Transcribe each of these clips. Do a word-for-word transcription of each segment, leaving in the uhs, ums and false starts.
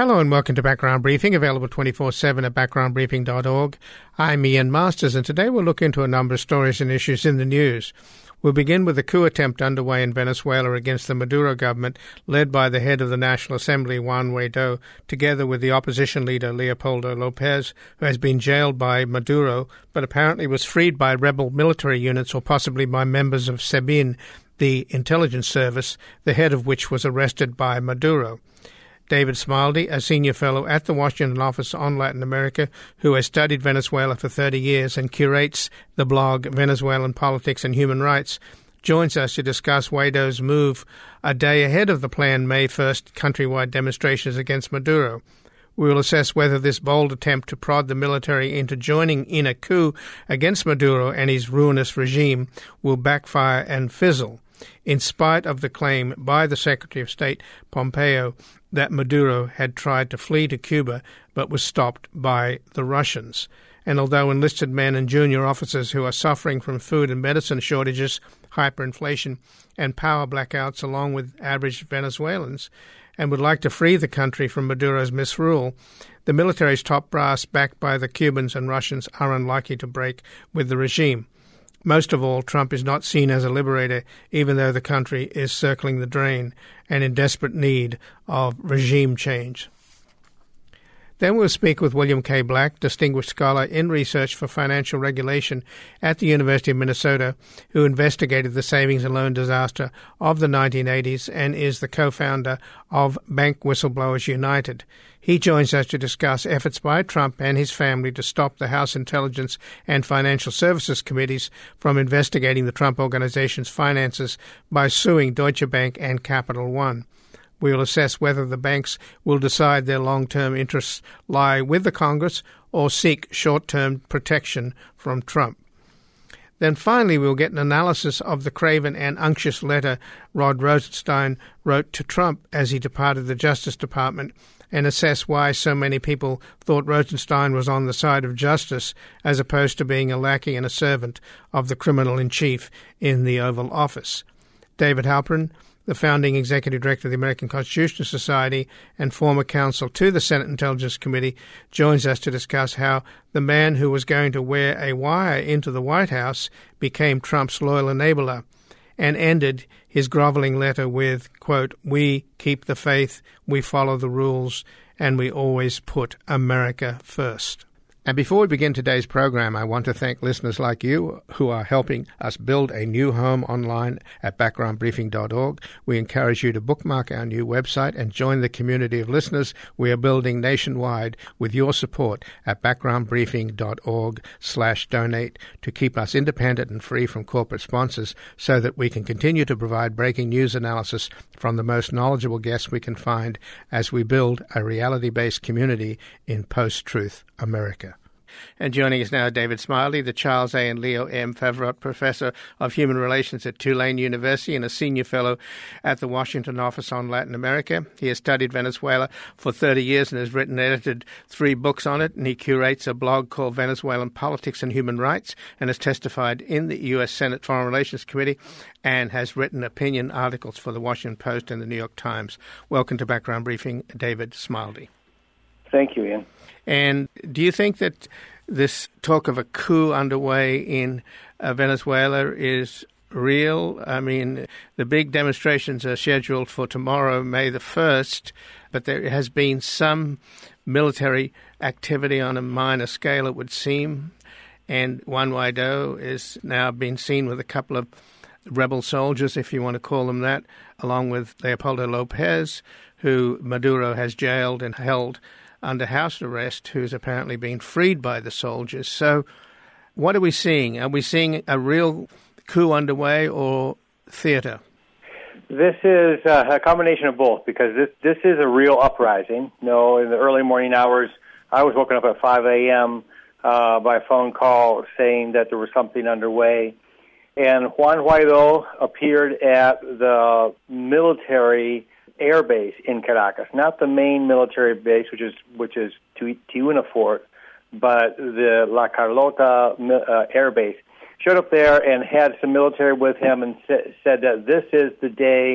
Hello and welcome to Background Briefing, available twenty-four seven at background briefing dot org. I'm Ian Masters, and today we'll look into a number of stories and issues in the news. We'll begin with the coup attempt underway in Venezuela against the Maduro government, led by the head of the National Assembly, Juan Guaidó, together with the opposition leader, Leopoldo López, who has been jailed by Maduro, but apparently was freed by rebel military units or possibly by members of SEBIN, the intelligence service, the head of which was arrested by Maduro. David Smildy, a senior fellow at the Washington office on Latin America, who has studied Venezuela for thirty years and curates the blog Venezuelan Politics and Human Rights, joins us to discuss Guaidó's move a day ahead of the planned May first countrywide demonstrations against Maduro. We will assess whether this bold attempt to prod the military into joining in a coup against Maduro and his ruinous regime will backfire and fizzle, in spite of the claim by the Secretary of State, Pompeo, that Maduro had tried to flee to Cuba but was stopped by the Russians. And although enlisted men and junior officers who are suffering from food and medicine shortages, hyperinflation, and power blackouts along with average Venezuelans, and would like to free the country from Maduro's misrule, the military's top brass, backed by the Cubans and Russians, are unlikely to break with the regime. Most of all, Trump is not seen as a liberator, even though the country is circling the drain and in desperate need of regime change. Then we'll speak with William K. Black, distinguished scholar in research for financial regulation at the University of Minnesota, who investigated the savings and loan disaster of the nineteen eighties and is the co-founder of Bank Whistleblowers United. He joins us to discuss efforts by Trump and his family to stop the House Intelligence and Financial Services Committees from investigating the Trump Organization's finances by suing Deutsche Bank and Capital One. We will assess whether the banks will decide their long-term interests lie with the Congress or seek short-term protection from Trump. Then finally, we'll get an analysis of the craven and unctuous letter Rod Rosenstein wrote to Trump as he departed the Justice Department, and assess why so many people thought Rosenstein was on the side of justice as opposed to being a lackey and a servant of the criminal-in-chief in the Oval Office. David Halperin, the founding executive director of the American Constitution Society and former counsel to the Senate Intelligence Committee, joins us to discuss how the man who was going to wear a wire into the White House became Trump's loyal enabler, and ended his groveling letter with, quote, "We keep the faith, we follow the rules, and we always put America first." And before we begin today's program, I want to thank listeners like you who are helping us build a new home online at background briefing dot org. We encourage you to bookmark our new website and join the community of listeners we are building nationwide with your support at background briefing dot org slash donate to keep us independent and free from corporate sponsors so that we can continue to provide breaking news analysis from the most knowledgeable guests we can find as we build a reality-based community in post-truth America. And joining us now, David Smildy, the Charles A. and Leo M. Favorite Professor of Human Relations at Tulane University and a Senior Fellow at the Washington Office on Latin America. He has studied Venezuela for thirty years and has written and edited three books on it, and he curates a blog called Venezuelan Politics and Human Rights and has testified in the U S Senate Foreign Relations Committee and has written opinion articles for the Washington Post and the New York Times. Welcome to Background Briefing, David Smildy. Thank you, Ian. And do you think that this talk of a coup underway in uh, Venezuela is real? I mean, the big demonstrations are scheduled for tomorrow, May the first, but there has been some military activity on a minor scale, it would seem. And Juan Guaidó is now being seen with a couple of rebel soldiers, if you want to call them that, along with Leopoldo López, who Maduro has jailed and held under house arrest, who's apparently been freed by the soldiers. So what are we seeing? Are we seeing a real coup underway or theater? This is uh, a combination of both, because this this is a real uprising. You know, in the early morning hours, I was woken up at five a.m. Uh, by a phone call saying that there was something underway. And Juan Guaidó appeared at the military air base in Caracas, not the main military base, which is which is Tiuna Fort, but the La Carlota uh, air base. Showed up there and had some military with him and sa- said that this is the day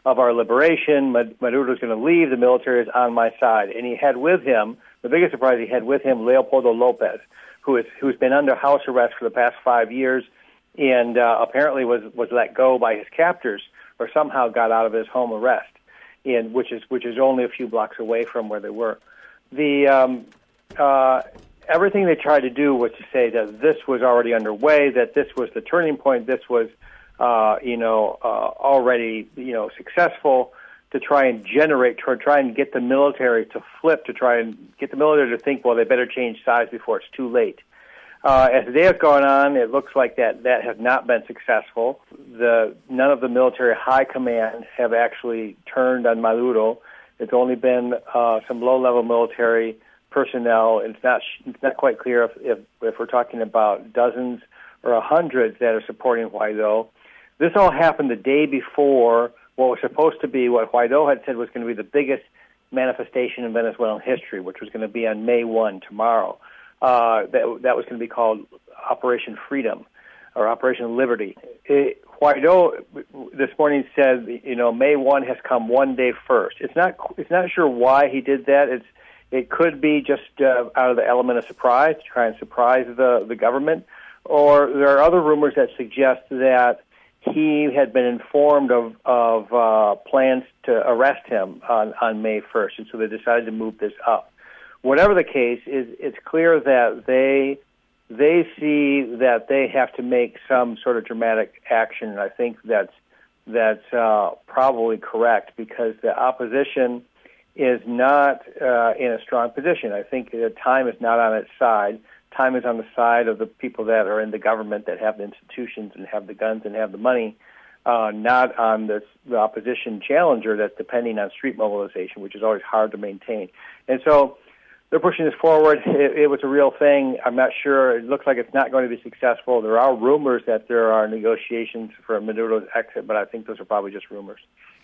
of our liberation. Maduro's going to leave. The military is on my side. And he had with him, the biggest surprise, he had with him Leopoldo Lopez, who is who's been under house arrest for the past five years, and uh, apparently was was let go by his captors, or somehow got out of his home arrest, in which is which is only a few blocks away from where they were. The um, uh, everything they tried to do was to say that this was already underway, that this was the turning point, this was uh, you know uh, already you know successful, to try and generate, to try and get the military to flip, to try and get the military to think, well, they better change sides before it's too late. Uh, as the day has gone on, it looks like that that has not been successful. The none of the military high command have actually turned on Maduro. It's only been uh, some low-level military personnel. It's not it's not quite clear if, if if we're talking about dozens or hundreds that are supporting Guaido. This all happened the day before what was supposed to be what Guaido had said was going to be the biggest manifestation in Venezuelan history, which was going to be on May first, tomorrow. Uh, that, that was going to be called Operation Freedom or Operation Liberty. It, Guaido this morning said, you know, May first has come one day first. It's not it's not sure why he did that. It's it could be just uh, out of the element of surprise, to try and surprise the, the government, or there are other rumors that suggest that he had been informed of, of uh, plans to arrest him on, on May first, and so they decided to move this up. Whatever the case, is it's clear that they they see that they have to make some sort of dramatic action, and I think that's that's uh, probably correct, because the opposition is not uh, in a strong position. I think the time is not on its side. Time is on the side of the people that are in the government, that have the institutions and have the guns and have the money, uh, not on this, the opposition challenger that's depending on street mobilization, which is always hard to maintain. And so they're pushing this forward. It, it was a real thing. I'm not sure. It looks like it's not going to be successful. There are rumors that there are negotiations for Maduro's exit, but I think those are probably just rumors.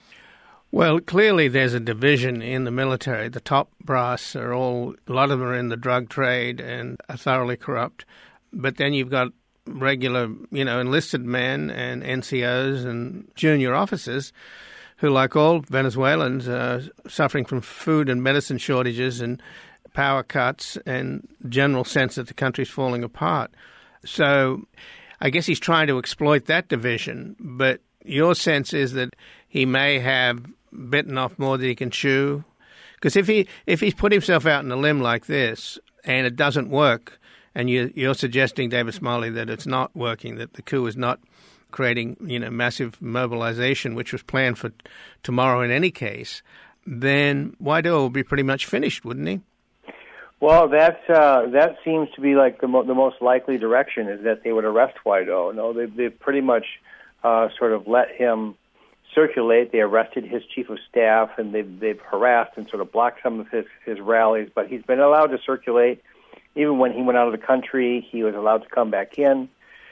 Well, clearly there's a division in the military. The top brass are all, a lot of them are in the drug trade and are thoroughly corrupt. But then you've got regular, you know, enlisted men and N C Os and junior officers who, like all Venezuelans, are suffering from food and medicine shortages and power cuts and general sense that the country's falling apart. So I guess he's trying to exploit that division. But your sense is that he may have bitten off more than he can chew? Because if he if he's put himself out on a limb like this and it doesn't work, and you, you're suggesting, David Smalley, that it's not working, that the coup is not creating, you know, massive mobilization, which was planned for tomorrow in any case, then Guaido will be pretty much finished, wouldn't he? Well, that's uh, that seems to be like the, mo- the most likely direction, is that they would arrest Guaido. No, they've, they've pretty much uh, sort of let him circulate. They arrested his chief of staff, and they've, they've harassed and sort of blocked some of his, his rallies, but he's been allowed to circulate. Even when he went out of the country, he was allowed to come back in.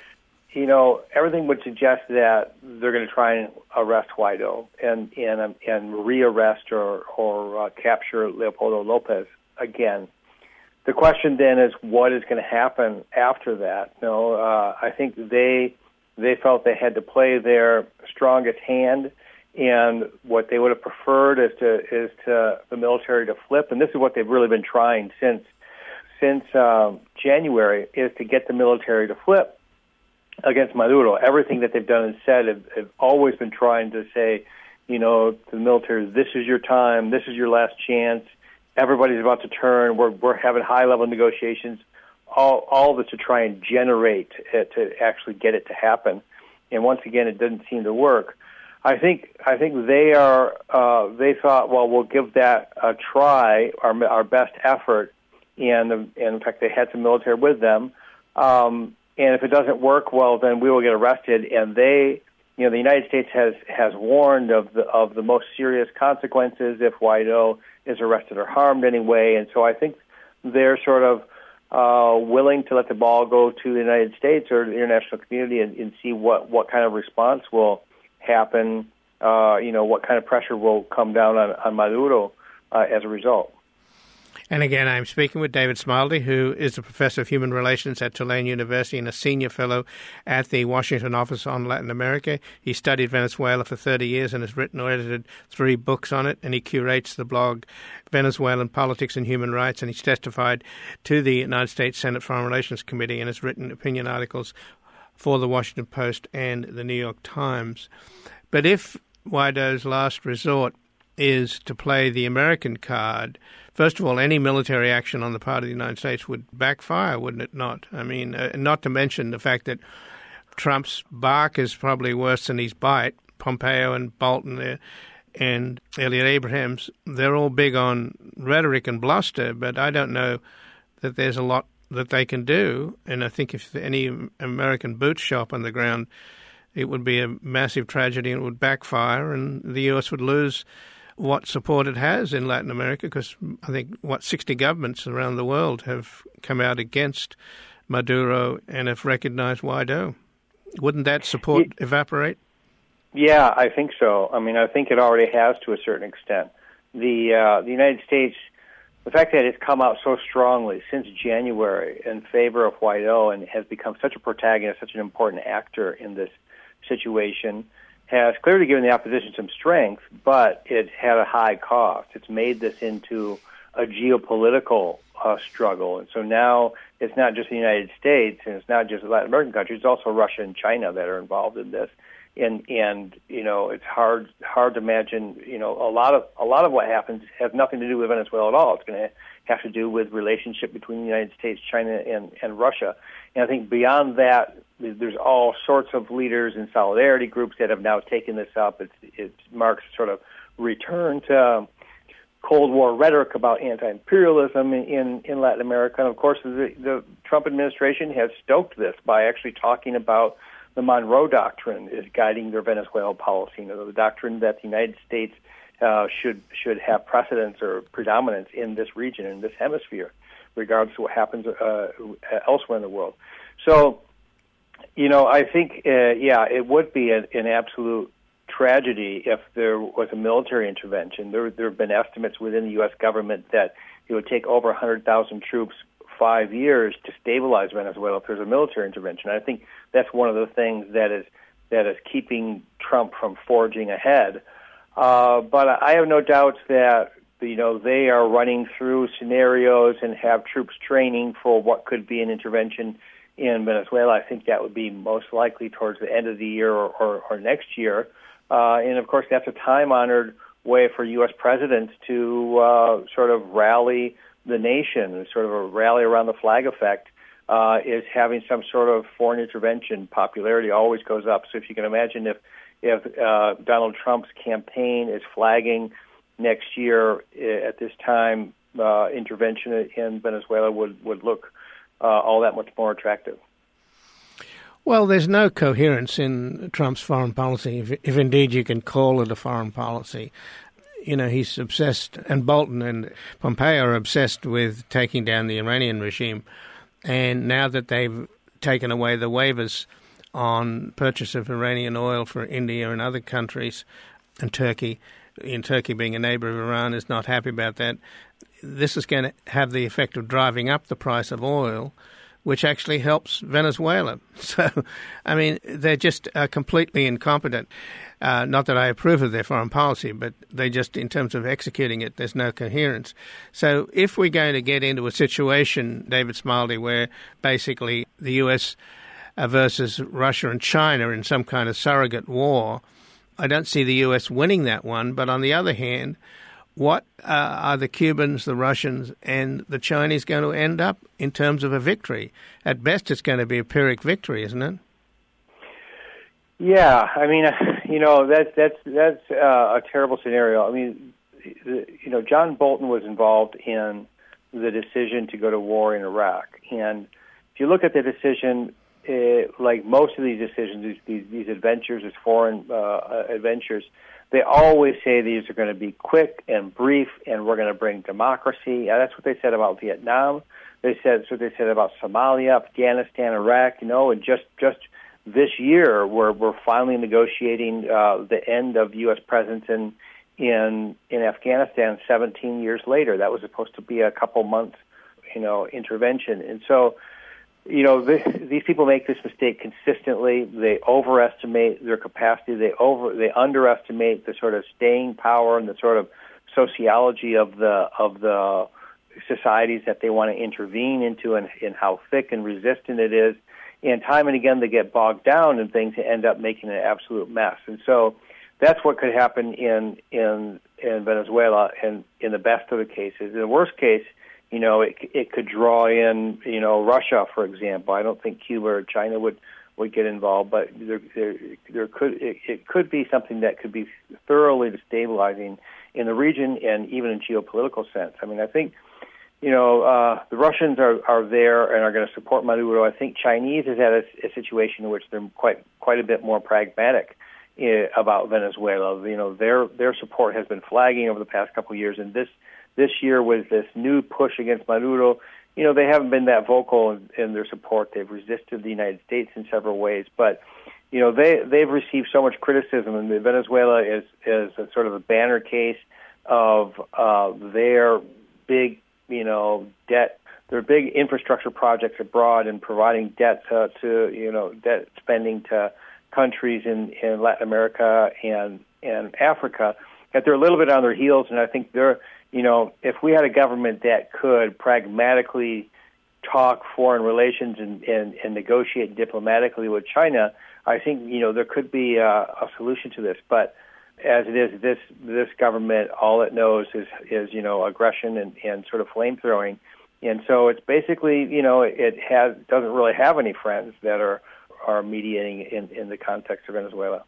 You know, everything would suggest that they're going to try and arrest Guaido and and, um, and re-arrest or, or uh, capture Leopoldo Lopez again. The question then is, what is going to happen after that? You know, uh, I think they they felt they had to play their strongest hand, and what they would have preferred is to is to the military to flip. And this is what they've really been trying since since um, January, is to get the military to flip against Maduro. Everything that they've done and said have, have always been trying to say, you know, to the military, this is your time, this is your last chance. Everybody's about to turn. We're we're having high-level negotiations. All all of this to try and generate it, to actually get it to happen. And once again, it didn't seem to work. I think I think they are. Uh, they thought, well, we'll give that a try, our our best effort. And, and in fact, they had some military with them. Um, and if it doesn't work, well, then we will get arrested. And they, you know, the United States has has warned of the of the most serious consequences if Guaido is arrested or harmed anyway. And so I think they're sort of uh, willing to let the ball go to the United States or the international community and, and see what, what kind of response will happen, uh, you know, what kind of pressure will come down on, on Maduro uh, as a result. And again, I'm speaking with David Smiley, who is a professor of human relations at Tulane University and a senior fellow at the Washington Office on Latin America. He studied Venezuela for thirty years and has written or edited three books on it, and he curates the blog Venezuelan Politics and Human Rights, and he's testified to the United States Senate Foreign Relations Committee and has written opinion articles for the Washington Post and the New York Times. But if Guaido's last resort is to play the American card, first of all, any military action on the part of the United States would backfire, wouldn't it not? I mean, uh, not to mention the fact that Trump's bark is probably worse than his bite. Pompeo and Bolton uh, and Elliot Abrams, they're all big on rhetoric and bluster, but I don't know that there's a lot that they can do. And I think if any American boots show up on the ground, it would be a massive tragedy and it would backfire, and the U S would lose what support it has in Latin America, because I think, what, sixty governments around the world have come out against Maduro and have recognized Guaido. Wouldn't that support yeah. evaporate? Yeah, I think so. I mean, I think it already has to a certain extent. The uh, the United States, the fact that it's come out so strongly since January in favor of Guaido and has become such a protagonist, such an important actor in this situation, has clearly given the opposition some strength, but it had a high cost. It's made this into a geopolitical uh, struggle. And so now it's not just the United States and it's not just Latin American countries, it's also Russia and China that are involved in this. And, and you know, it's hard hard to imagine, you know, a lot of a lot of what happens has nothing to do with Venezuela at all. It's going to have to do with relationship between the United States, China, and, and Russia. And I think beyond that, there's all sorts of leaders and solidarity groups that have now taken this up. It's, it marks sort of return to Cold War rhetoric about anti-imperialism in, in, in Latin America. And, of course, the, the Trump administration has stoked this by actually talking about the Monroe Doctrine is guiding their Venezuela policy, you know, the doctrine that the United States uh, should should have precedence or predominance in this region, in this hemisphere, regardless of what happens uh, elsewhere in the world. So, you know, I think, uh, yeah, it would be an, an absolute tragedy if there was a military intervention. There, there have been estimates within the U S government that it would take over one hundred thousand troops five years to stabilize Venezuela if there's a military intervention. I think that's one of the things that is that is keeping Trump from forging ahead. Uh, but I have no doubts that, you know, they are running through scenarios and have troops training for what could be an intervention in Venezuela. I think that would be most likely towards the end of the year or, or, or next year. Uh, and, of course, that's a time-honored way for U S presidents to uh, sort of rally the nation, sort of a rally around the flag effect, uh, is having some sort of foreign intervention. Popularity always goes up. So if you can imagine if, if uh, Donald Trump's campaign is flagging next year at this time, uh, intervention in Venezuela would, would look uh, all that much more attractive. Well, there's no coherence in Trump's foreign policy, if, if indeed you can call it a foreign policy. You know, he's obsessed, and Bolton and Pompeo are obsessed with taking down the Iranian regime. And now that they've taken away the waivers on purchase of Iranian oil for India and other countries, and Turkey, in Turkey being a neighbor of Iran, is not happy about that, this is going to have the effect of driving up the price of oil, which actually helps Venezuela. So, I mean, they're just uh, completely incompetent. Uh, not that I approve of their foreign policy, but they just, in terms of executing it, there's no coherence. So if we're going to get into a situation, David Smiley, where basically the U S versus Russia and China in some kind of surrogate war, I don't see the U S winning that one. But on the other hand, what uh, are the Cubans, the Russians, and the Chinese going to end up in terms of a victory? At best, it's going to be a Pyrrhic victory, isn't it? Yeah, I mean, you know, that's that's that's uh, a terrible scenario. I mean, you know, John Bolton was involved in the decision to go to war in Iraq, and if you look at the decision, uh, like most of these decisions, these these, these adventures, these foreign uh, adventures, they always say these are going to be quick and brief, and we're going to bring democracy. Yeah, that's what they said about Vietnam. They said that's what they said about Somalia, Afghanistan, Iraq. You know, and just just. This year, we're we're finally negotiating uh, the end of U S presence in in in Afghanistan seventeen years later. That was supposed to be a couple months, you know, intervention. And so, you know, this, these people make this mistake consistently. They overestimate their capacity. They over they underestimate the sort of staying power and the sort of sociology of the of the societies that they want to intervene into, and, and how thick and resistant it is. And time and again, they get bogged down in things and end up making an absolute mess. And so that's what could happen in in in Venezuela, and in the best of the cases. In the worst case, you know, it it could draw in, you know, Russia, for example. I don't think Cuba or China would, would get involved, but there there, there could it, it could be something that could be thoroughly destabilizing in the region and even in geopolitical sense. I mean, I think, you know, uh, the Russians are, are there and are going to support Maduro. I think Chinese is at a, a situation in which they're quite quite a bit more pragmatic uh, about Venezuela. You know, their their support has been flagging over the past couple of years, and this this year with this new push against Maduro, you know, they haven't been that vocal in, in their support. They've resisted the United States in several ways, but you know, they they've received so much criticism, and Venezuela is is a sort of a banner case of uh, their big, you know, debt, their big infrastructure projects abroad, and providing debt to, to you know, debt spending to countries in, in Latin America and and Africa. That they're a little bit on their heels, and I think they're, you know, if we had a government that could pragmatically talk foreign relations and, and, and negotiate diplomatically with China, I think, you know, there could be a, a solution to this. But as it is, this this government, all it knows is, is you know, aggression and, and sort of flame throwing, and so it's basically, you know, it has doesn't really have any friends that are are mediating in, in the context of Venezuela.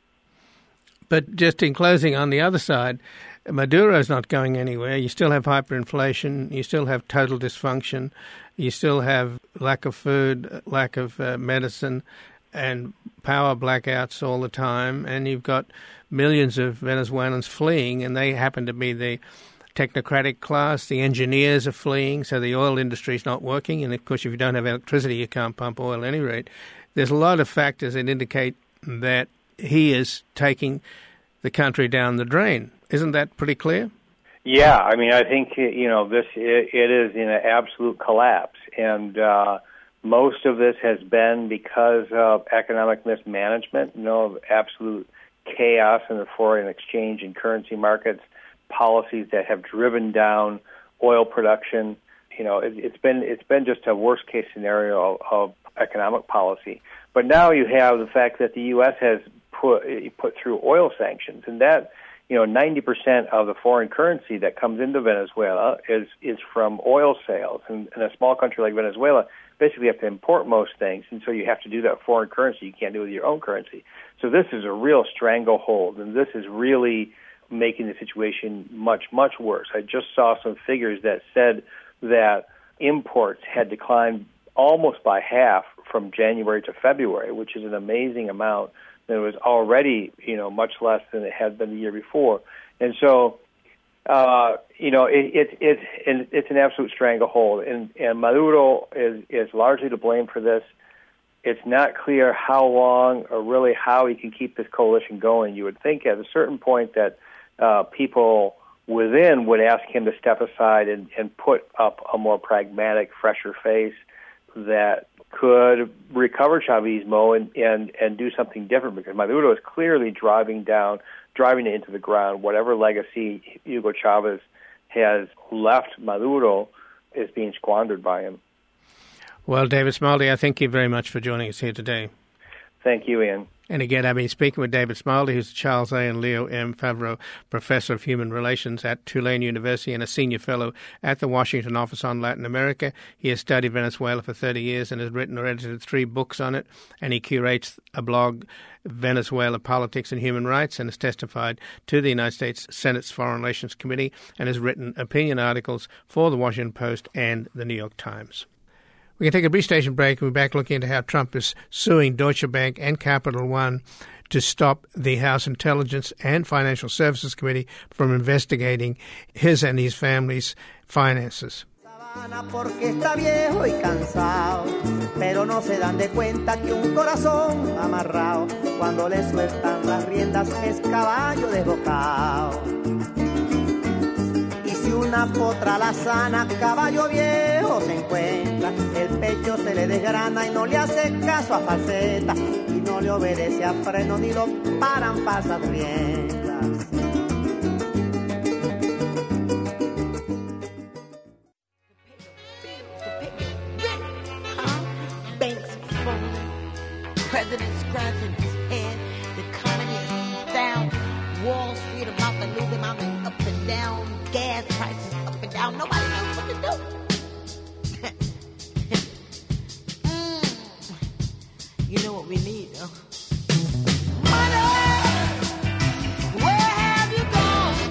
But just in closing, on the other side, Maduro's not going anywhere. You still have hyperinflation. You still have total dysfunction. You still have lack of food, lack of uh, medicine, and power blackouts all the time. And you've got millions of Venezuelans fleeing, and they happen to be the technocratic class. The engineers are fleeing, so the oil industry is not working. And, of course, if you don't have electricity, you can't pump oil at any rate. There's a lot of factors that indicate that he is taking the country down the drain. Isn't that pretty clear? Yeah, I mean, I think, you know, this it, it is in an absolute collapse, and uh, most of this has been because of economic mismanagement, you know, absolute chaos in the foreign exchange and currency markets, policies that have driven down oil production. You know, it, it's been it's been just a worst case scenario of, of economic policy. But now you have the fact that the U S has put put through oil sanctions, and that, you know, ninety percent of the foreign currency that comes into Venezuela is is from oil sales. And in a small country like Venezuela, basically you have to import most things, and so you have to do that foreign currency. You can't do it with your own currency. So this is a real stranglehold, and this is really making the situation much, much worse. I just saw some figures that said that imports had declined almost by half from January to February, which is an amazing amount. It was already, you know, much less than it had been the year before. And so, uh, you know, it, it, it, it's an absolute stranglehold. And, and Maduro is, is largely to blame for this. It's not clear how long or really how he can keep this coalition going. You would think at a certain point that uh, people within would ask him to step aside and, and put up a more pragmatic, fresher face that could recover Chavismo and, and, and do something different, because Maduro is clearly driving down, driving it into the ground. Whatever legacy Hugo Chavez has left Maduro is being squandered by him. Well, David Smiley, I thank you very much for joining us here today. Thank you, Ian. And again, I've been speaking with David Smiley, who's the Charles A. and Leo M. Favreau Professor of Human Relations at Tulane University and a Senior Fellow at the Washington Office on Latin America. He has studied Venezuela for thirty years and has written or edited three books on it, and he curates a blog, Venezuela Politics and Human Rights, and has testified to the United States Senate's Foreign Relations Committee and has written opinion articles for the Washington Post and the New York Times. We can take a brief station break and we're back looking into how Trump is suing Deutsche Bank and Capital One to stop the House Intelligence and Financial Services Committee from investigating his and his family's finances. Porque está viejo y cansado, pero no se dan de cuenta que un corazón amarrado, cuando le sueltan las riendas es caballo desbocado. una potra alazana, caballo viejo se encuentra, el pecho se le desgrana y no le hace caso a falseta, y no le obedece a freno ni lo paran pasas riendas. President scratching his head, the economy is down, Wall Street about to lose him, I mean, up and down, gas prices up and down, nobody knows what to do. mm. You know what we need, though? Money! Where have you gone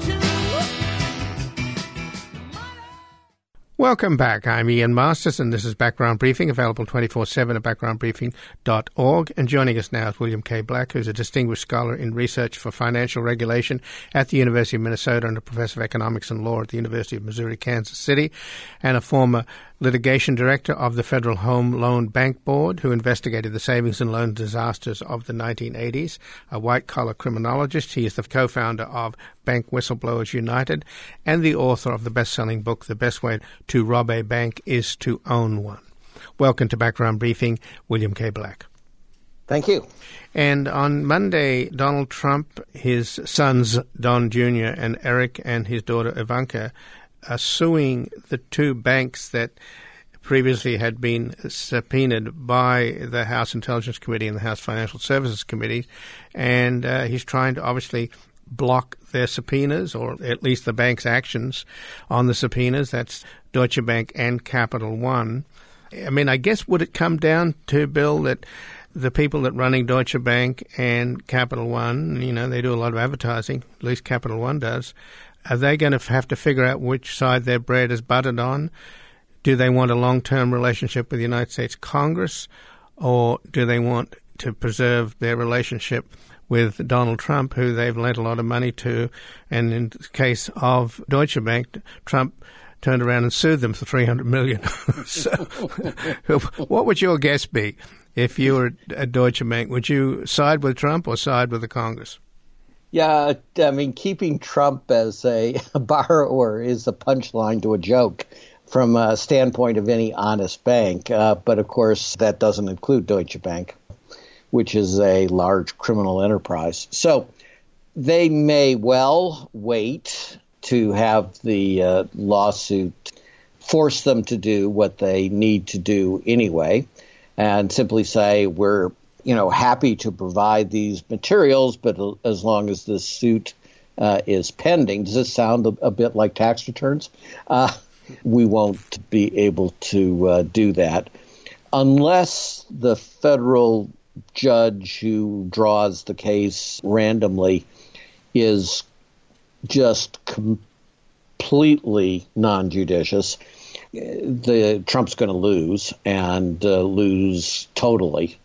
to? Money! Welcome back. I'm Ian Masters, and this is Background Briefing, available twenty-four seven at background briefing dot org. And joining us now is William K. Black, who's a distinguished scholar in research for financial regulation at the University of Minnesota and a professor of economics and law at the University of Missouri, Kansas City, and a former litigation director of the Federal Home Loan Bank Board, who investigated the savings and loan disasters of the nineteen eighties, a white-collar criminologist. He is the co-founder of Bank Whistleblowers United and the author of the best-selling book, The Best Way to Rob a Bank is to Own One. Welcome to Background Briefing, William K. Black. Thank you. And on Monday, Donald Trump, his sons, Don Junior and Eric, and his daughter Ivanka, are suing the two banks that previously had been subpoenaed by the House Intelligence Committee and the House Financial Services Committee. And uh, he's trying to obviously block their subpoenas, or at least the bank's actions on the subpoenas. That's Deutsche Bank and Capital One. I mean, I guess would it come down to, Bill, that the people that running Deutsche Bank and Capital One, you know, they do a lot of advertising, at least Capital One does, are they going to have to figure out which side their bread is buttered on? Do they want a long-term relationship with the United States Congress, or do they want to preserve their relationship with Donald Trump, who they've lent a lot of money to? And in the case of Deutsche Bank, Trump turned around and sued them for three hundred million dollars. So what would your guess be if you were at Deutsche Bank? Would you side with Trump or side with the Congress? Yeah, I mean, keeping Trump as a borrower is a punchline to a joke from a standpoint of any honest bank. Uh, but, of course, that doesn't include Deutsche Bank, which is a large criminal enterprise. So they may well wait to have the uh, lawsuit force them to do what they need to do anyway, and simply say, we're you know, happy to provide these materials, but as long as this suit uh, is pending. Does this sound a, a bit like tax returns? Uh, we won't be able to uh, do that unless the federal judge who draws the case randomly is just completely non-judicious. The Trump's going to lose and uh, lose totally.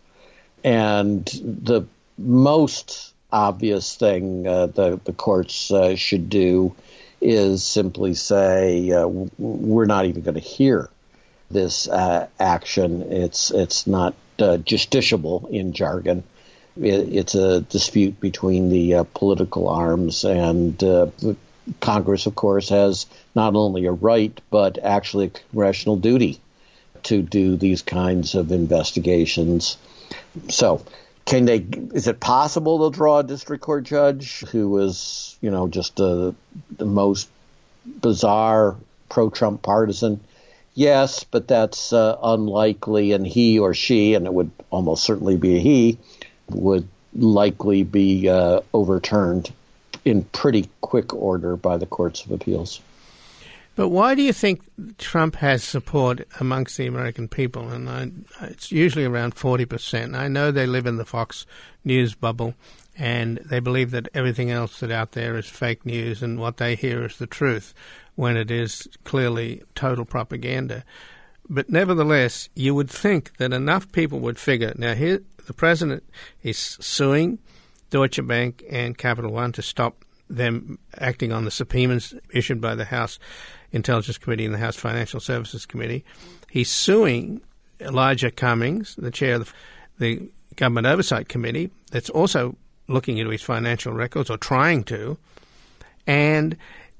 And the most obvious thing uh, the, the courts uh, should do is simply say, uh, we're not even going to hear this uh, action. It's it's not uh, justiciable in jargon. It, it's a dispute between the uh, political arms, and uh, Congress, of course, has not only a right but actually a congressional duty to do these kinds of investigations. So, can they? Is it possible they'll draw a district court judge who was, you know, just a, the most bizarre pro-Trump partisan? Yes, but that's uh, unlikely, and he or she, and it would almost certainly be a he, would likely be uh, overturned in pretty quick order by the courts of appeals. But why do you think Trump has support amongst the American people? And I, it's usually around forty percent. I know they live in the Fox News bubble, and they believe that everything else that's out there is fake news, and what they hear is the truth, when it is clearly total propaganda. But nevertheless, you would think that enough people would figure, now here the president is suing Deutsche Bank and Capital One to stop them acting on the subpoenas issued by the House Intelligence Committee and the House Financial Services Committee. He's suing Elijah Cummings, the chair of the, the Government Oversight Committee, that's also looking into his financial records, or trying to. And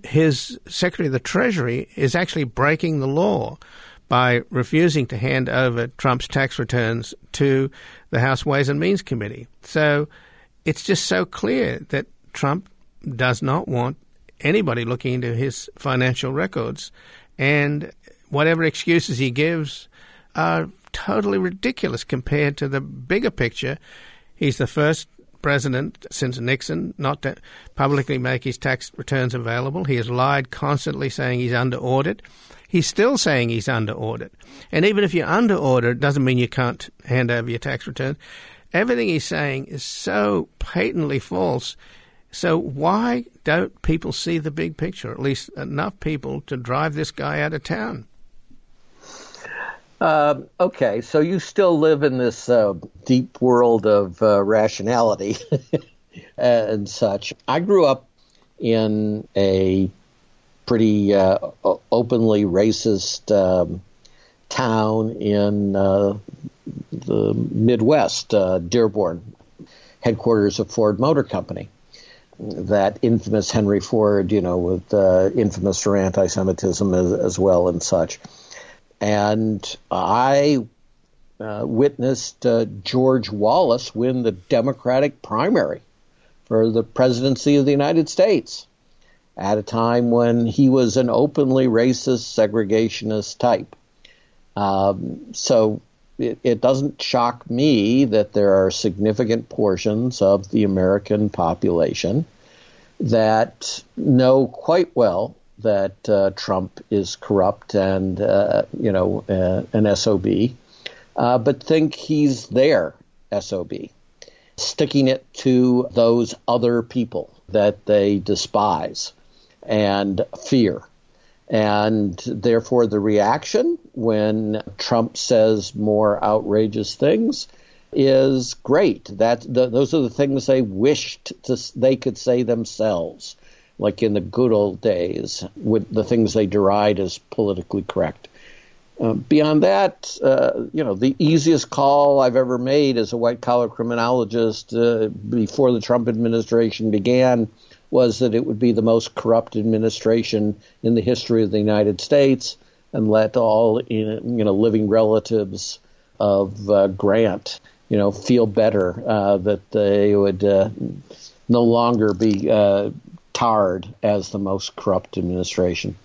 his Secretary of the Treasury is actually breaking the law by refusing to hand over Trump's tax returns to the House Ways and Means Committee. So it's just so clear that Trump does not want anybody looking into his financial records, and whatever excuses he gives are totally ridiculous compared to the bigger picture. He's the first president since Nixon not to publicly make his tax returns available. He has lied constantly, saying he's under audit. He's still saying he's under audit. And even if you're under audit, it doesn't mean you can't hand over your tax return. Everything he's saying is so patently false. So why don't people see the big picture, at least enough people to drive this guy out of town? Uh, okay, so you still live in this uh, deep world of uh, rationality and such. I grew up in a pretty uh, openly racist um, town in uh, the Midwest, uh, Dearborn, headquarters of Ford Motor Company. That infamous Henry Ford, you know, with uh, infamous for anti-Semitism as, as well and such. And I uh, witnessed uh, George Wallace win the Democratic primary for the presidency of the United States at a time when he was an openly racist, segregationist type. Um, so it, it doesn't shock me that there are significant portions of the American population that know quite well that uh, Trump is corrupt and, uh, you know, uh, an S O B, uh, but think he's their S O B, sticking it to those other people that they despise and fear. And therefore the reaction when Trump says more outrageous things is great. That the, those are the things they wished to, they could say themselves, like in the good old days, with the things they deride as politically correct. Uh, beyond that, uh, you know, the easiest call I've ever made as a white-collar criminologist uh, before the Trump administration began was that it would be the most corrupt administration in the history of the United States, and let all, you know, living relatives of uh, Grant, you know, feel better uh, that they would uh, no longer be uh, tarred as the most corrupt administration.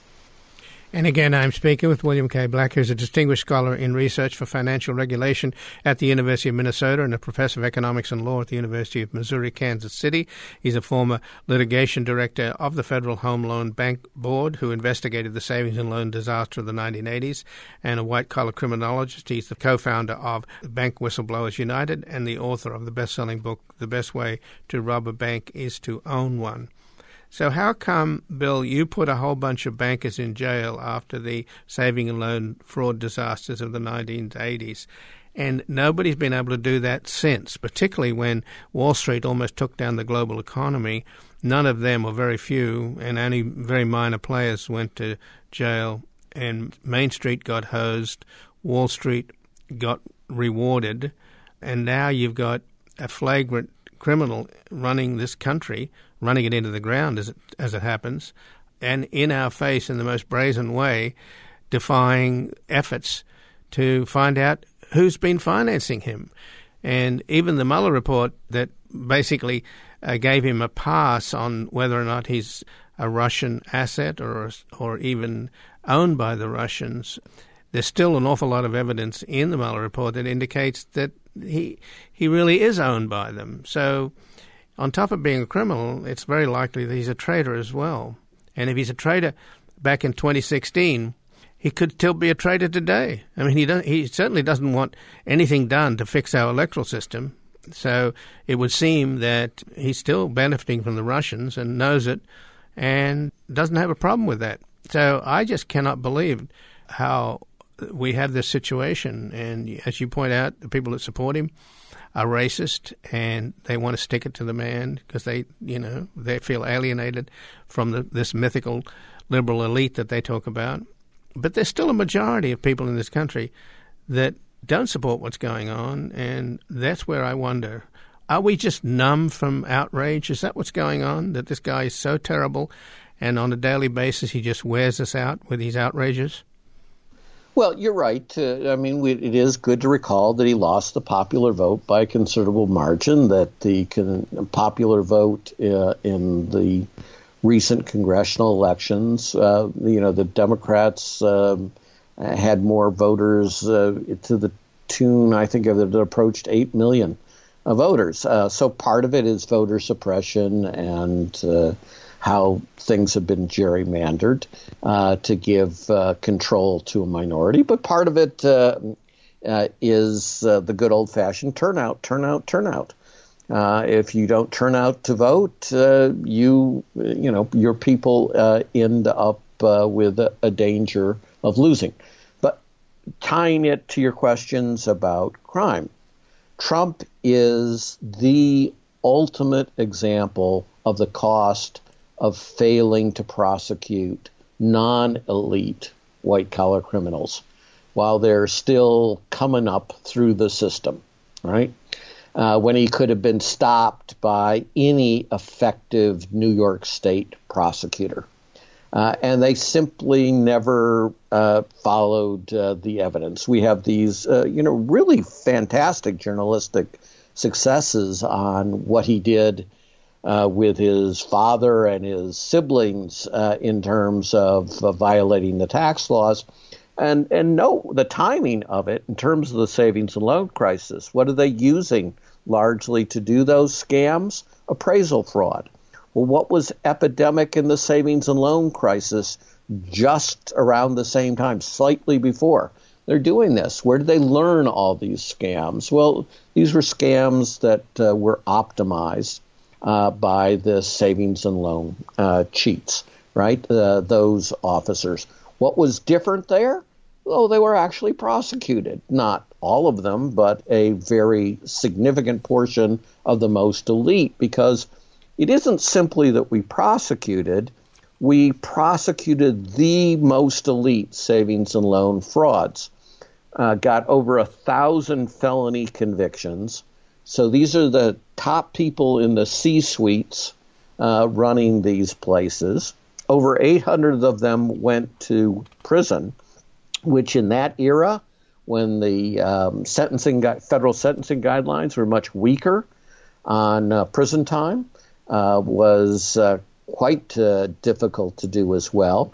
And again, I'm speaking with William K. Black, who's a distinguished scholar in research for financial regulation at the University of Minnesota and a professor of economics and law at the University of Missouri, Kansas City. He's a former litigation director of the Federal Home Loan Bank Board who investigated the savings and loan disaster of the nineteen eighties, and a white-collar criminologist. He's the co-founder of Bank Whistleblowers United and the author of the best-selling book, The Best Way to Rob a Bank is to Own One. So how come, Bill, you put a whole bunch of bankers in jail after the saving and loan fraud disasters of the nineteen eighties, and nobody's been able to do that since, particularly when Wall Street almost took down the global economy? None of them, or very few, and only very minor players went to jail, and Main Street got hosed, Wall Street got rewarded, and now you've got a flagrant criminal running this country, running it into the ground as it, as it happens, and in our face in the most brazen way, defying efforts to find out who's been financing him. And even the Mueller report that basically uh, gave him a pass on whether or not he's a Russian asset or or even owned by the Russians, there's still an awful lot of evidence in the Mueller report that indicates that he he really is owned by them. So on top of being a criminal, it's very likely that he's a traitor as well. And if he's a traitor back in twenty sixteen, he could still be a traitor today. I mean, he doesn't, he certainly doesn't want anything done to fix our electoral system. So it would seem that he's still benefiting from the Russians and knows it and doesn't have a problem with that. So I just cannot believe how we have this situation. And as you point out, the people that support him are racist, and they want to stick it to the man because they, you know, they feel alienated from the, this mythical liberal elite that they talk about. But there's still a majority of people in this country that don't support what's going on, and that's where I wonder, are we just numb from outrage? Is that what's going on, that this guy is so terrible and on a daily basis he just wears us out with these outrages? Well, you're right. Uh, I mean, we, it is good to recall that he lost the popular vote by a considerable margin, that the con- popular vote uh, in the recent congressional elections, uh, you know, the Democrats uh, had more voters uh, to the tune, I think, of it approached eight million uh, voters. Uh, so part of it is voter suppression and uh, how things have been gerrymandered uh, to give uh, control to a minority. But part of it uh, uh, is uh, the good old-fashioned turnout, turnout, turnout. Uh, if you don't turn out to vote, uh, you, you know, your people uh, end up uh, with a, a danger of losing. But tying it to your questions about crime, Trump is the ultimate example of the cost of failing to prosecute non-elite white-collar criminals while they're still coming up through the system, right? Uh, when he could have been stopped by any effective New York State prosecutor. Uh, and they simply never uh, followed uh, the evidence. We have these, uh, you know, really fantastic journalistic successes on what he did Uh, with his father and his siblings uh, in terms of uh, violating the tax laws. And and no, the timing of it in terms of the savings and loan crisis. What are they using largely to do those scams? Appraisal fraud. Well, what was epidemic in the savings and loan crisis just around the same time, slightly before? They're doing this. Where did they learn all these scams? Well, these were scams that uh, were optimized Uh, by the savings and loan uh, cheats, right? Uh, those officers. What was different there? Oh, they were actually prosecuted. Not all of them, but a very significant portion of the most elite, because it isn't simply that we prosecuted. We prosecuted the most elite savings and loan frauds, uh, got over a thousand felony convictions. So these are the top people in the C-suites uh, running these places. Over eight hundred of them went to prison, which in that era, when the um, sentencing gu- federal sentencing guidelines were much weaker on uh, prison time, uh, was uh, quite uh, difficult to do as well.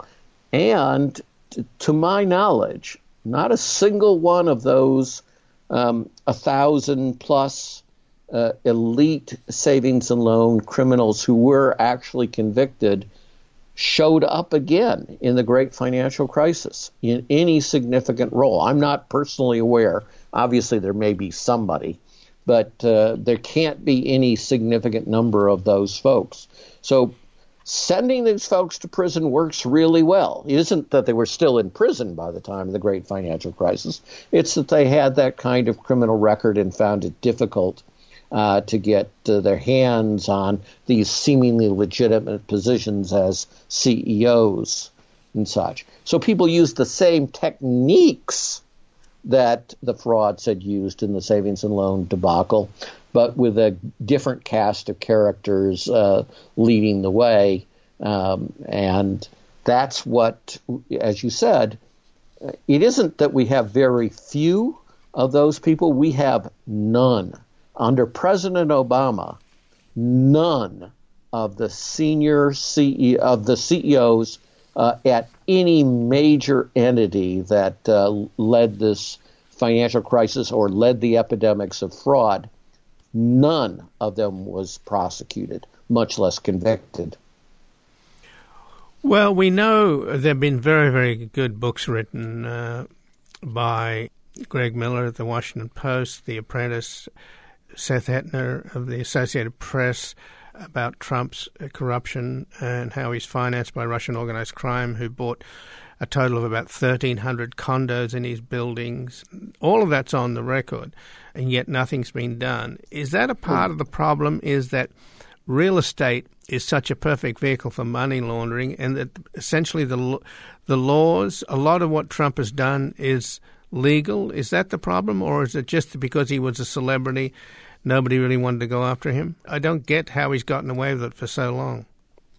And t- to my knowledge, not a single one of those um, a thousand plus uh, elite savings and loan criminals who were actually convicted showed up again in the great financial crisis in any significant role. I'm not personally aware. Obviously, there may be somebody, but uh, there can't be any significant number of those folks. So sending these folks to prison works really well. It isn't that they were still in prison by the time of the great financial crisis. It's that they had that kind of criminal record and found it difficult Uh, to get uh, their hands on these seemingly legitimate positions as C E Os and such. So people used the same techniques that the frauds had used in the savings and loan debacle, but with a different cast of characters uh, leading the way. Um, and that's what, as you said, it isn't that we have very few of those people. We have none. Under President Obama, none of the senior C E O, of the C E Os uh, at any major entity that uh, led this financial crisis or led the epidemics of fraud, none of them was prosecuted, much less convicted. Well, we know there have been very, very good books written uh, by Greg Miller at the Washington Post, The Apprentice, Seth Hetner of the Associated Press about Trump's corruption and how he's financed by Russian organized crime, who bought a total of about thirteen hundred condos in his buildings. All of that's on the record, and yet nothing's been done. Is that a part of the problem, is that real estate is such a perfect vehicle for money laundering, and that essentially the the laws, a lot of what Trump has done is legal? Is that the problem, or is it just because he was a celebrity, nobody really wanted to go after him? I don't get how he's gotten away with it for so long.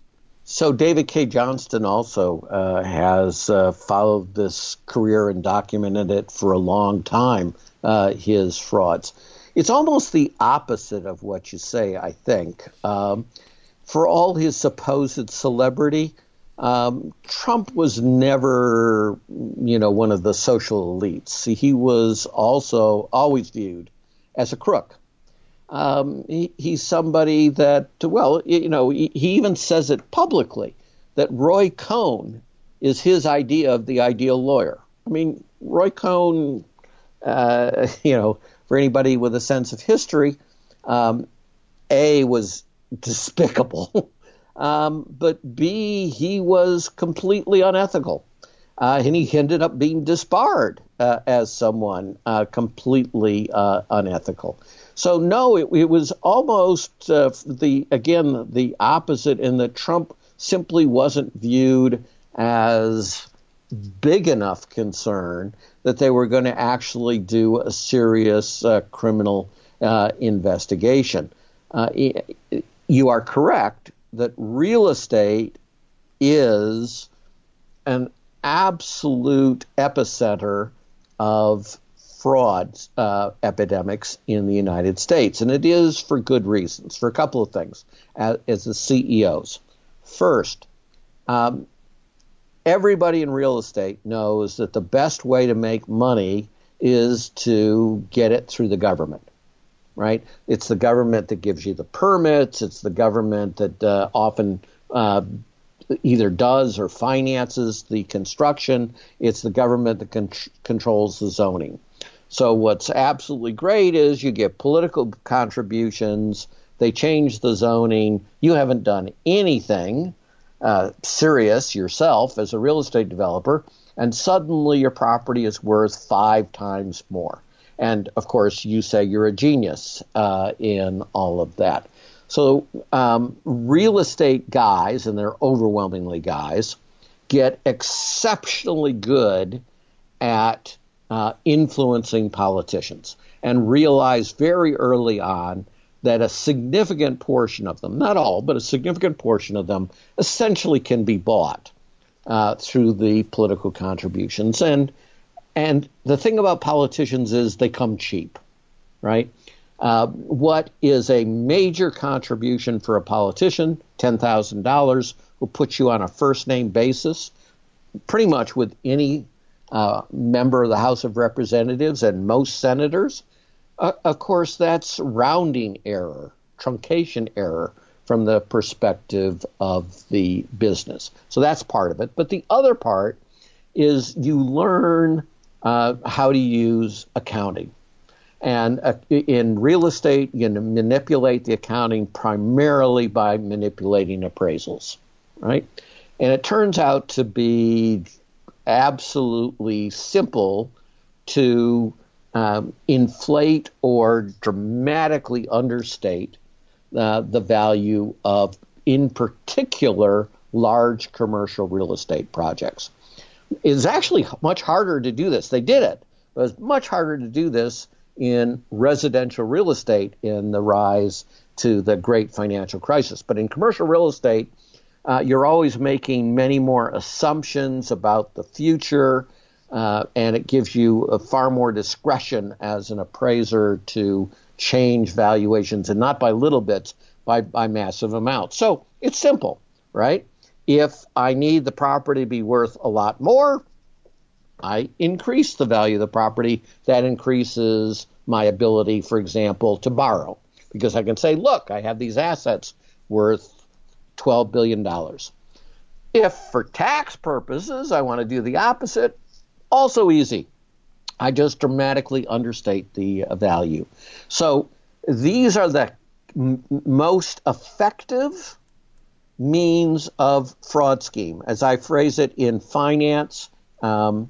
So David K. Johnston also uh, has uh, followed this career and documented it for a long time, uh, his frauds. It's almost the opposite of what you say, I think. Um, for all his supposed celebrity, um, Trump was never, you know, one of the social elites. He was also always viewed as a crook. Um, he, he's somebody that, well, you know, he, he even says it publicly, that Roy Cohn is his idea of the ideal lawyer. I mean, Roy Cohn, uh, you know, for anybody with a sense of history, um, A, was despicable, um, but B, he was completely unethical. Uh, and he ended up being disbarred uh, as someone uh, completely uh, unethical. So, no, it, it was almost uh, the again, the opposite in that Trump simply wasn't viewed as big enough concern that they were going to actually do a serious uh, criminal uh, investigation. Uh, you are correct that real estate is an absolute epicenter of fraud uh, epidemics in the United States. And it is for good reasons, for a couple of things, as, as the C E Os. First, um, everybody in real estate knows that the best way to make money is to get it through the government, right? It's the government that gives you the permits. It's the government that uh, often uh, either does or finances the construction. It's the government that con- controls the zoning. So what's absolutely great is you get political contributions. They change the zoning. You haven't done anything uh, serious yourself as a real estate developer, and suddenly your property is worth five times more. And, of course, you say you're a genius uh, in all of that. So um, real estate guys, and they're overwhelmingly guys, get exceptionally good at uh, influencing politicians and realize very early on that a significant portion of them, not all, but a significant portion of them, essentially can be bought uh, through the political contributions. And and the thing about politicians is they come cheap, right? Uh, what is a major contribution for a politician, ten thousand dollars, will put you on a first-name basis, pretty much with any uh, member of the House of Representatives and most senators. Uh, of course, that's rounding error, truncation error from the perspective of the business. So that's part of it. But the other part is you learn uh, how to use accounting. And uh, in real estate, you manipulate the accounting primarily by manipulating appraisals, right? And it turns out to be absolutely simple to um, inflate or dramatically understate uh, the value of, in particular, large commercial real estate projects. It's actually much harder to do this. They did it, but it's much harder to do this in residential real estate in the rise to the great financial crisis. But in commercial real estate, uh, you're always making many more assumptions about the future, uh, and it gives you a far more discretion as an appraiser to change valuations, and not by little bits, by, by massive amounts. So it's simple, right? If I need the property to be worth a lot more, I increase the value of the property. That increases my ability, for example, to borrow, because I can say, look, I have these assets worth twelve billion dollars. If for tax purposes I want to do the opposite, also easy. I just dramatically understate the value. So these are the m- most effective means of fraud scheme. As I phrase it in finance, um,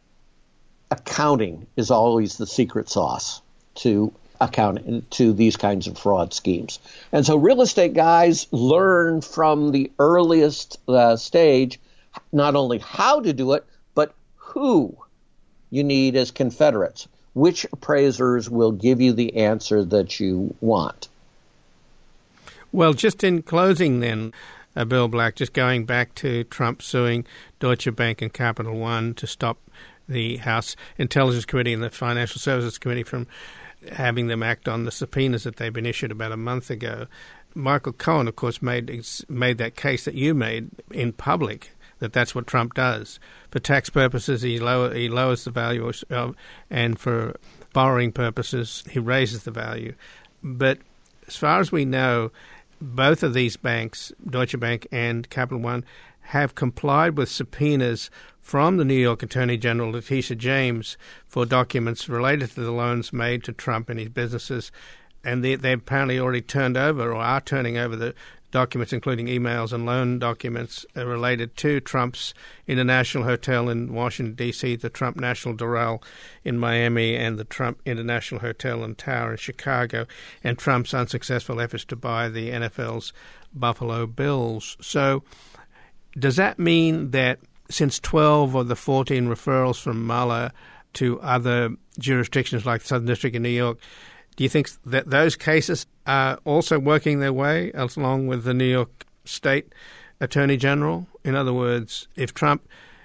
accounting is always the secret sauce to account to these kinds of fraud schemes. And so real estate guys learn from the earliest uh, stage not only how to do it, but who you need as confederates, which appraisers will give you the answer that you want. Well, just in closing then, uh, Bill Black, just going back to Trump suing Deutsche Bank and Capital One to stop the House Intelligence Committee and the Financial Services Committee from having them act on the subpoenas that they've been issued about a month ago. Michael Cohen, of course, made made that case that you made in public, that that's what Trump does. For tax purposes, he lower he lowers the value, of, and for borrowing purposes, he raises the value. But as far as we know, both of these banks, Deutsche Bank and Capital One, have complied with subpoenas from the New York Attorney General, Letitia James, for documents related to the loans made to Trump and his businesses. And they, they apparently already turned over or are turning over the documents, including emails and loan documents uh, related to Trump's International Hotel in Washington, D C, the Trump National Doral in Miami, and the Trump International Hotel and Tower in Chicago, and Trump's unsuccessful efforts to buy the N F L's Buffalo Bills. So does that mean that since twelve of the fourteen referrals from Mueller to other jurisdictions like the Southern District in New York, do you think that those cases are also working their way along with the New York State Attorney General? In other words, if Trump,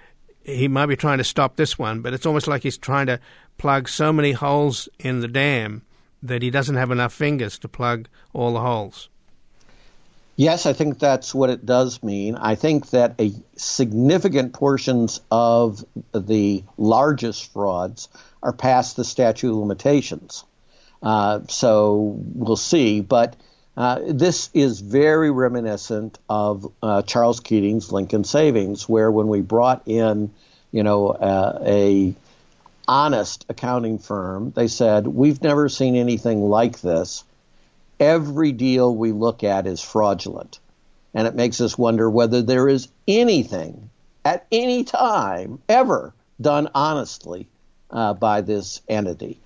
he might be trying to stop this one, but it's almost like he's trying to plug so many holes in the dam that he doesn't have enough fingers to plug all the holes. Yes, I think that's what it does mean. I think that a significant portions of the largest frauds are past the statute of limitations. Uh, so we'll see. But uh, this is very reminiscent of uh, Charles Keating's Lincoln Savings, where when we brought in, you know, uh, a honest accounting firm, they said, we've never seen anything like this. Every deal we look at is fraudulent. And it makes us wonder whether there is anything at any time ever done honestly uh, by this entity.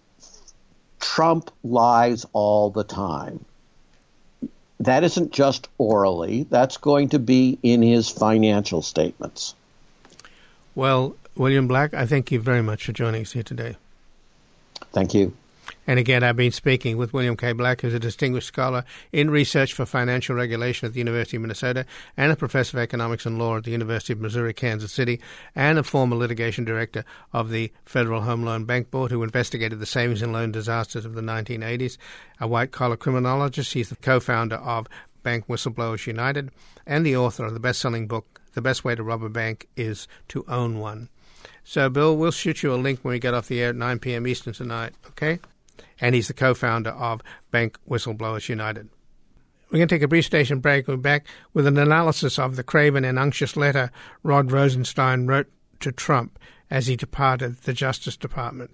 Trump lies all the time. That isn't just orally. That's going to be in his financial statements. Well, William Black, I thank you very much for joining us here today. Thank you. And again, I've been speaking with William K. Black, who's a distinguished scholar in research for financial regulation at the University of Minnesota and a professor of economics and law at the University of Missouri, Kansas City, and a former litigation director of the Federal Home Loan Bank Board, who investigated the savings and loan disasters of the nineteen eighties. A white-collar criminologist, he's the co-founder of Bank Whistleblowers United and the author of the best-selling book, The Best Way to Rob a Bank is to Own One. So, Bill, we'll shoot you a link when we get off the air at nine p.m. Eastern tonight, okay? And he's the co-founder of Bank Whistleblowers United. We're going to take a brief station break. We're back with an analysis of the craven and unctuous letter Rod Rosenstein wrote to Trump as he departed the Justice Department.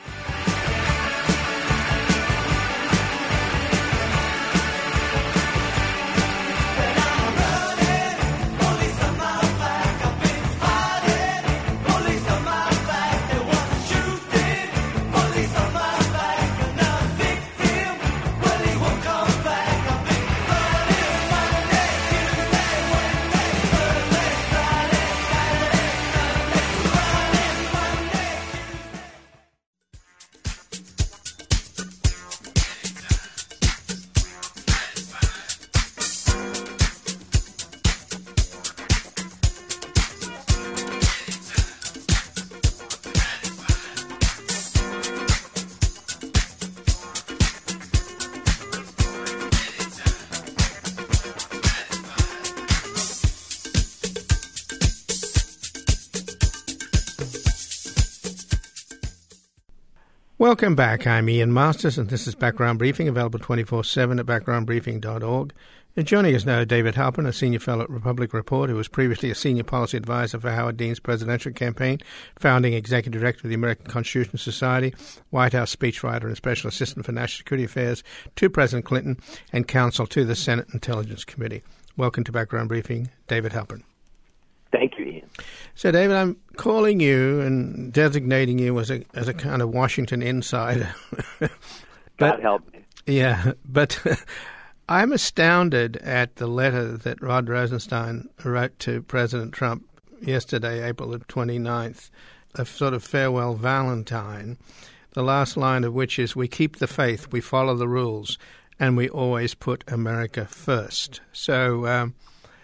Welcome back. I'm Ian Masters, and this is Background Briefing, available twenty-four seven at background briefing dot org. And joining us now, David Halpern, a senior fellow at Republic Report, who was previously a senior policy advisor for Howard Dean's presidential campaign, founding executive director of the American Constitution Society, White House speechwriter and special assistant for national security affairs to President Clinton, and counsel to the Senate Intelligence Committee. Welcome to Background Briefing, David Halpern. Thank you, Ian. So, David, I'm calling you and designating you as a as a kind of Washington insider. but, God help me. Yeah, but I'm astounded at the letter that Rod Rosenstein wrote to President Trump yesterday, April the twenty-ninth, a sort of farewell Valentine, the last line of which is, "We keep the faith, we follow the rules, and we always put America first." So, um,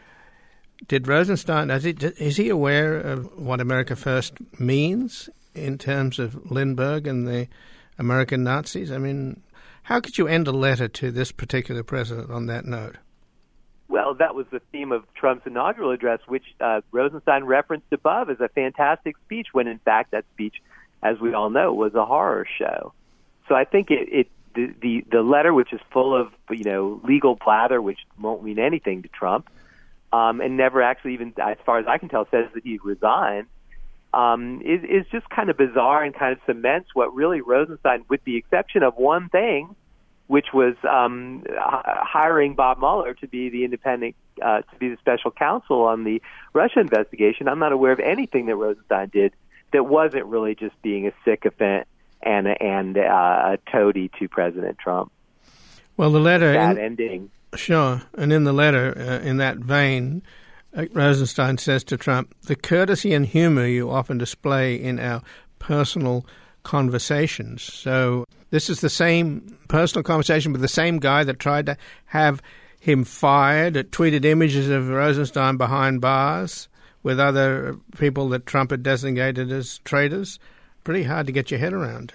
did Rosenstein, is he, is he aware of what America First means in terms of Lindbergh and the American Nazis? I mean, how could you end a letter to this particular president on that note? Well, that was the theme of Trump's inaugural address, which uh, Rosenstein referenced above as a fantastic speech, when in fact that speech, as we all know, was a horror show. So I think it, it the, the the letter, which is full of you know legal blather, which won't mean anything to Trump, um, and never actually even, as far as I can tell, says that he resigned, um, is, is just kind of bizarre and kind of cements what really Rosenstein, with the exception of one thing, which was um, hiring Bob Mueller to be the independent, uh, to be the special counsel on the Russia investigation. I'm not aware of anything that Rosenstein did that wasn't really just being a sycophant and and uh, a toady to President Trump. Well, the letter, that in, ending. Sure, and in the letter, uh, in that vein, uh, Rosenstein says to Trump, "The courtesy and humor you often display in our personal conversations." So this is the same personal conversation with the same guy that tried to have him fired, that tweeted images of Rosenstein behind bars with other people that Trump had designated as traitors. Pretty hard to get your head around.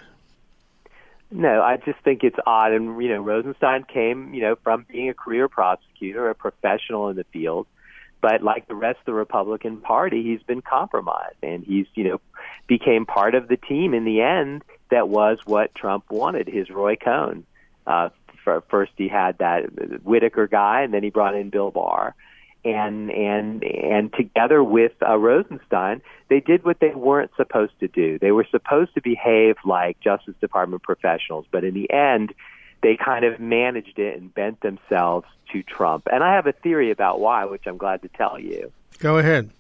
No, I just think it's odd. And, you know, Rosenstein came, you know, from being a career prosecutor, a professional in the field. But like the rest of the Republican Party, he's been compromised. And he's, you know, became part of the team in the end that was what Trump wanted, his Roy Cohn. Uh, for, first he had that Whitaker guy, and then he brought in Bill Barr. And and and together with uh, Rosenstein, they did what they weren't supposed to do. They were supposed to behave like Justice Department professionals, but in the end, they kind of managed it and bent themselves to Trump. And I have a theory about why, which I'm glad to tell you. Go ahead.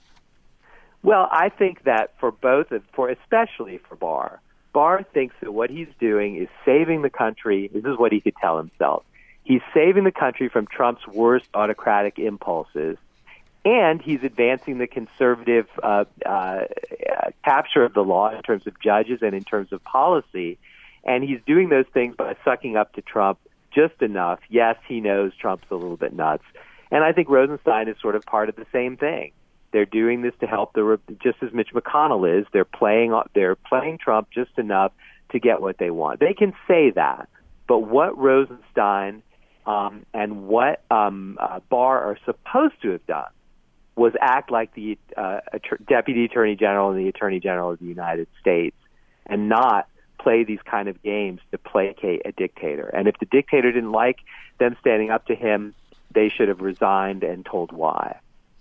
Well, I think that for both, for especially for Barr, Barr thinks that what he's doing is saving the country. This is what he could tell himself. He's saving the country from Trump's worst autocratic impulses, and he's advancing the conservative uh, uh, capture of the law in terms of judges and in terms of policy. And he's doing those things by sucking up to Trump just enough. Yes, he knows Trump's a little bit nuts. And I think Rosenstein is sort of part of the same thing. They're doing this to help the, just as Mitch McConnell is. They're playing, they're playing Trump just enough to get what they want. They can say that, but what Rosenstein Um, and what um, uh, Barr are supposed to have done was act like the uh, att- Deputy Attorney General and the Attorney General of the United States, and not play these kind of games to placate a dictator. And if the dictator didn't like them standing up to him, they should have resigned and told why.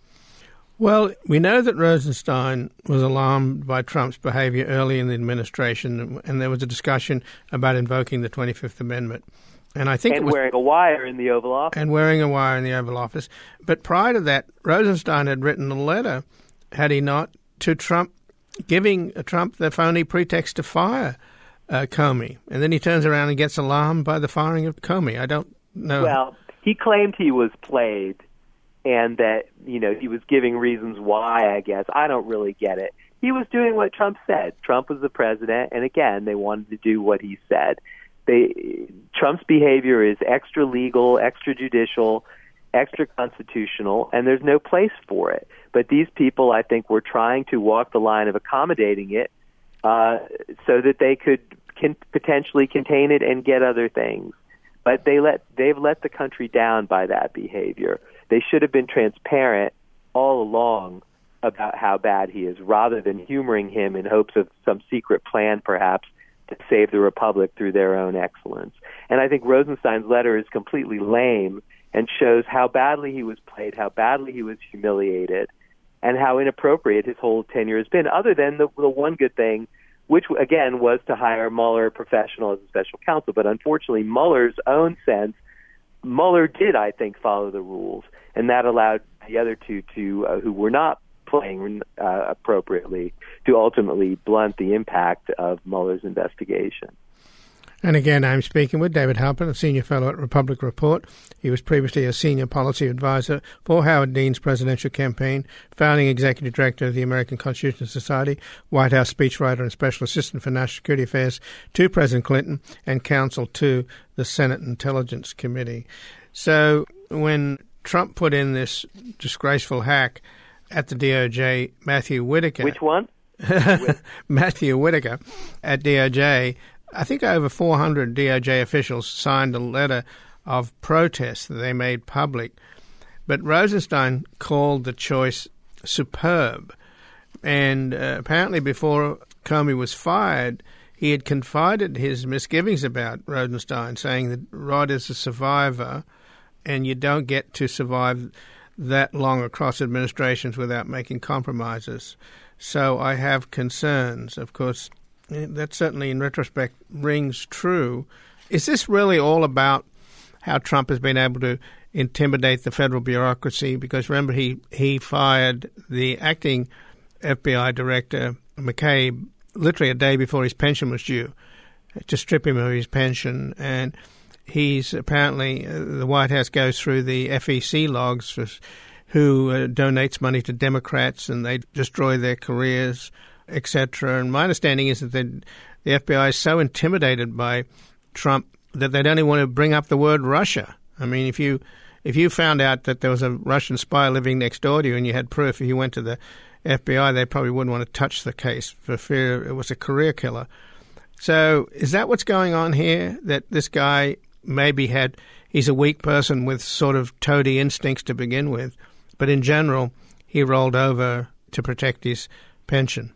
Well, we know that Rosenstein was alarmed by Trump's behavior early in the administration, and there was a discussion about invoking the twenty-fifth Amendment. And I think and it was, wearing a wire in the Oval Office. And wearing a wire in the Oval Office. But prior to that, Rosenstein had written a letter, had he not, to Trump, giving Trump the phony pretext to fire uh, Comey. And then he turns around and gets alarmed by the firing of Comey. I don't know. Well, he claimed he was played and that, you know, he was giving reasons why, I guess. I don't really get it. He was doing what Trump said. Trump was the president, and again, they wanted to do what he said. They, Trump's behavior is extra legal, extrajudicial, extra constitutional, and there's no place for it. But these people, I think, were trying to walk the line of accommodating it uh, so that they could can potentially contain it and get other things. But they let they've let the country down by that behavior. They should have been transparent all along about how bad he is, rather than humoring him in hopes of some secret plan, perhaps, to save the republic through their own excellence. And I think Rosenstein's letter is completely lame and shows how badly he was played, how badly he was humiliated, and how inappropriate his whole tenure has been, other than the, the one good thing, which, again, was to hire Mueller, a professional, as a special counsel. But unfortunately, Mueller's own sense, Mueller did, I think, follow the rules, and that allowed the other two, to uh, who were not playing uh, appropriately, to ultimately blunt the impact of Mueller's investigation. And again, I'm speaking with David Halpern, a senior fellow at Republic Report. He was previously a senior policy advisor for Howard Dean's presidential campaign, founding executive director of the American Constitution Society, White House speechwriter and special assistant for national security affairs to President Clinton, and counsel to the Senate Intelligence Committee. So when Trump put in this disgraceful hack at the D O J, Matthew Whitaker. Which one? Matthew Whitaker at D O J. I think over four hundred D O J officials signed a letter of protest that they made public. But Rosenstein called the choice superb. And uh, apparently before Comey was fired, he had confided his misgivings about Rosenstein, saying that Rod is a survivor and you don't get to survive that long across administrations without making compromises. So I have concerns. Of course, that certainly in retrospect rings true. Is this really all about how Trump has been able to intimidate the federal bureaucracy? Because remember, he, he fired the acting F B I director, McCabe, literally a day before his pension was due, to strip him of his pension. And he's apparently, uh, the White House goes through the F E C logs for who uh, donates money to Democrats and they destroy their careers, et cetera. And my understanding is that the, the F B I is so intimidated by Trump that they don't even want to bring up the word Russia. I mean, if you if you found out that there was a Russian spy living next door to you and you had proof, if you went to the F B I, they probably wouldn't want to touch the case for fear it was a career killer. So is that what's going on here, that this guy maybe had, he's a weak person with sort of toady instincts to begin with, but in general, he rolled over to protect his pension?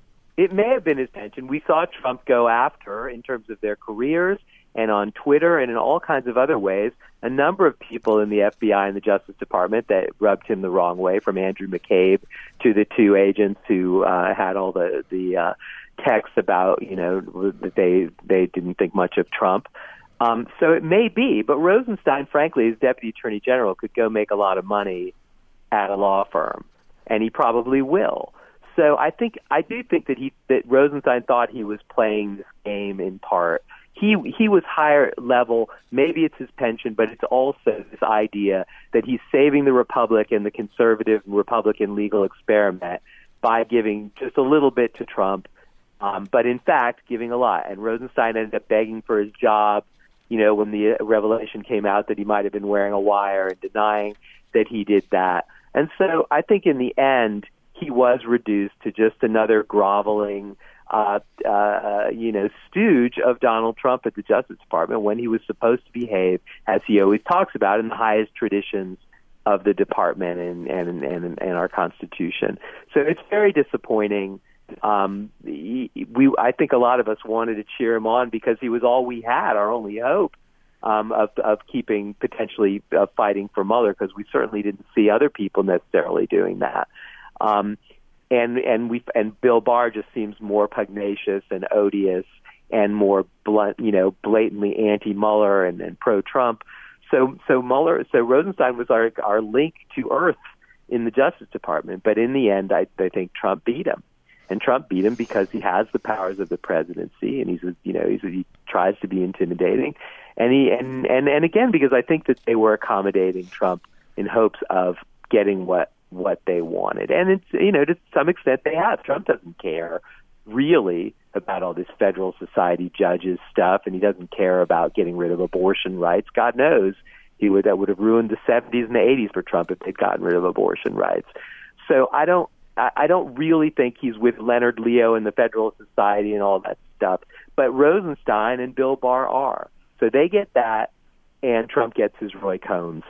It may have been his pension. We saw Trump go after, in terms of their careers and on Twitter and in all kinds of other ways, a number of people in the F B I and the Justice Department that rubbed him the wrong way, from Andrew McCabe to the two agents who uh, had all the, the uh, texts about, you know, that they, they didn't think much of Trump. Um, so it may be, but Rosenstein, frankly, as Deputy Attorney General, could go make a lot of money at a law firm, and he probably will. So I think I do think that he that Rosenstein thought he was playing this game in part. He he was higher level. Maybe it's his pension, but it's also this idea that he's saving the Republic and the conservative Republican legal experiment by giving just a little bit to Trump, um, but in fact giving a lot. And Rosenstein ended up begging for his job, you know, when the revelation came out that he might have been wearing a wire and denying that he did that. And so I think in the end, he was reduced to just another groveling, uh, uh, you know, stooge of Donald Trump at the Justice Department when he was supposed to behave, as he always talks about, in the highest traditions of the department and, and, and, and our Constitution. So it's very disappointing. Um, he, we, I think a lot of us wanted to cheer him on because he was all we had, our only hope. Um, of, of keeping potentially uh, fighting for Mueller, because we certainly didn't see other people necessarily doing that. Um, and and we and Bill Barr just seems more pugnacious and odious and more blunt, you know, blatantly anti-Mueller and, and pro-Trump. So so Mueller, so Rosenstein was our our link to Earth in the Justice Department. But in the end, I, I think Trump beat him. And Trump beat him because he has the powers of the presidency, and he's a, you know he's a, he tries to be intimidating. And he and, and, and again, because I think that they were accommodating Trump in hopes of getting what, what they wanted. And it's, you know, to some extent they have. Trump doesn't care really about all this federal society judges stuff, and he doesn't care about getting rid of abortion rights. God knows he would that would have ruined the seventies and the eighties for Trump if they'd gotten rid of abortion rights. So I don't I don't really think he's with Leonard Leo and the Federalist Society and all that stuff. But Rosenstein and Bill Barr are. So they get that, and Trump gets his Roy Cohns.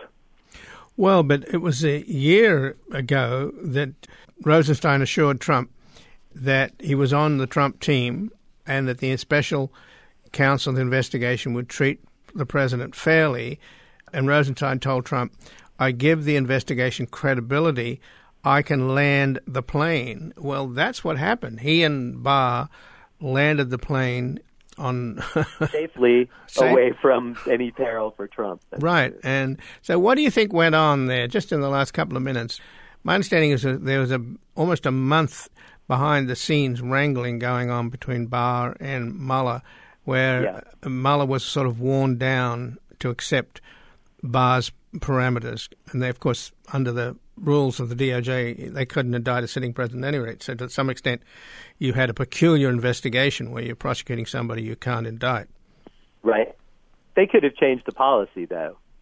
Well, but it was a year ago that Rosenstein assured Trump that he was on the Trump team and that the special counsel investigation would treat the president fairly. And Rosenstein told Trump, I give the investigation credibility. I can land the plane. Well, that's what happened. He and Barr landed the plane on safely Safe. away from any peril for Trump. That's right. True. And so what do you think went on there just in the last couple of minutes? My understanding is that there was a almost a month behind the scenes wrangling going on between Barr and Mueller, where yeah. Mueller was sort of worn down to accept Barr's parameters. And they, of course, under the rules of the D O J, they couldn't indict a sitting president at any rate. So to some extent, you had a peculiar investigation where you're prosecuting somebody you can't indict. Right. They could have changed the policy, though.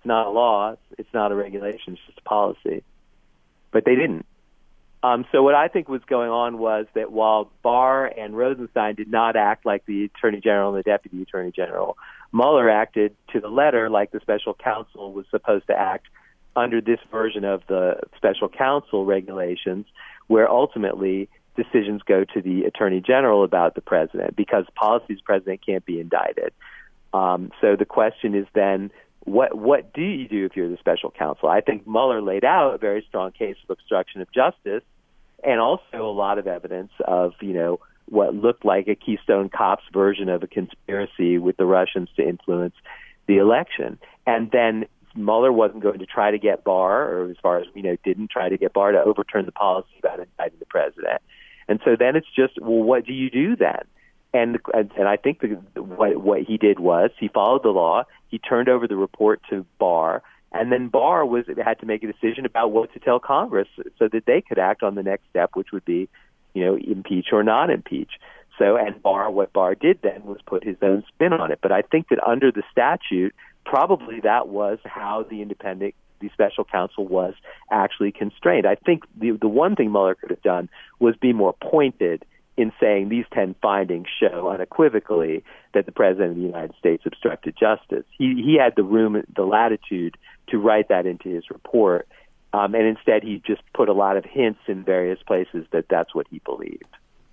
not a law. It's not a regulation. It's just a policy. But they didn't. Um, so what I think was going on was that while Barr and Rosenstein did not act like the Attorney General and the Deputy Attorney General, Mueller acted to the letter like the special counsel was supposed to act under this version of the special counsel regulations, where ultimately decisions go to the Attorney General about the president because policies the president can't be indicted. Um, so the question is then, what what do you do if you're the special counsel? I think Mueller laid out a very strong case of obstruction of justice and also a lot of evidence of, you know, what looked like a Keystone Cops version of a conspiracy with the Russians to influence the election. And then Mueller wasn't going to try to get Barr, or as far as we know, didn't try to get Barr to overturn the policy about indicting the president. And so then it's just, well, what do you do then? And and I think the, what what he did was he followed the law. He turned over the report to Barr, and then Barr was had to make a decision about what to tell Congress so that they could act on the next step, which would be, you know, impeach or not impeach. So, and Barr, what Barr did then was put his own spin on it. But I think that under the statute, probably that was how the independent, the special counsel was actually constrained. I think the the one thing Mueller could have done was be more pointed in saying these ten findings show unequivocally that the President of the United States obstructed justice. He he had the room, the latitude to write that into his report, um, and instead he just put a lot of hints in various places that that's what he believed.